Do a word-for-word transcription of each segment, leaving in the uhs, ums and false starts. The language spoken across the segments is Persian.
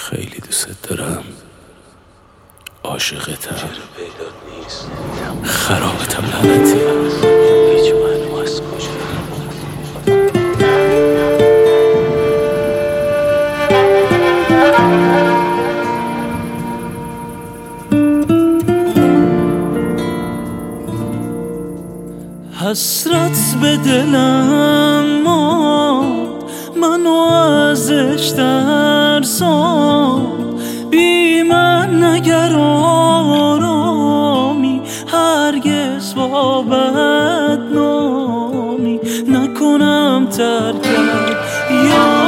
خیلی دوست دارم، عاشقتم، خرابتم لعنتی. هیچ معلوم از کجا حسرت به دلم ماند، منو ازش ترسان. بی من نگر آرامی، هرگز با بدنامی نکنم ترکت. یا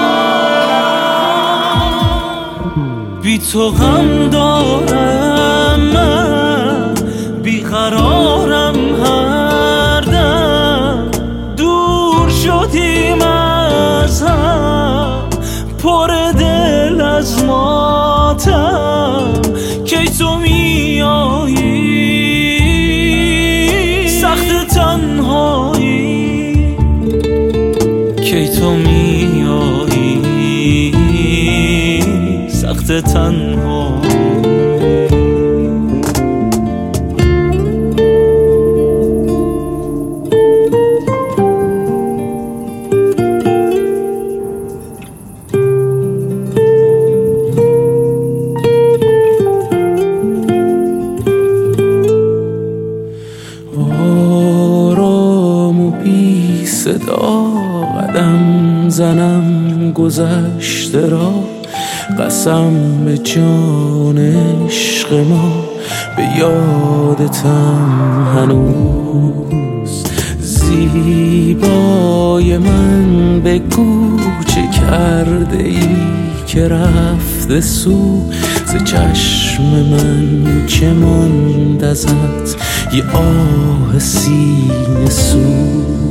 بی تو غم دارم من، بیقرارم هر دم. دور شدیم از هم، پر دل از ماتم. کی تو میایی سخت تنهایی، کی تو میایی سخت تنهایی. صدا قدم زنم گذشته را، قسم به جان عشق ما. به یادتم هنوز زیبای من، بگو چه کرده ای که رفته سو ز چشم من. چه ماند ازت یه آه سینه سوز.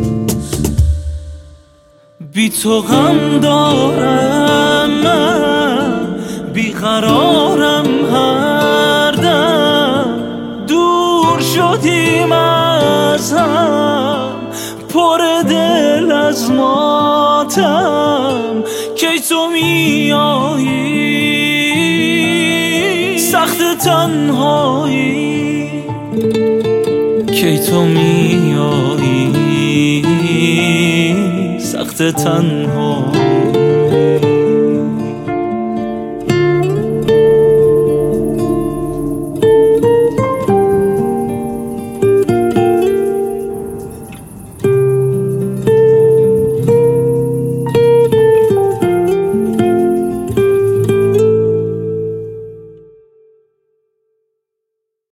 بی تو غم دارم من، بیقرارم هر دم. دور شدیم از هم، پر دل از ماتم. کی تو میایی سخت تنهایی، کی تو میایی سخت تنها.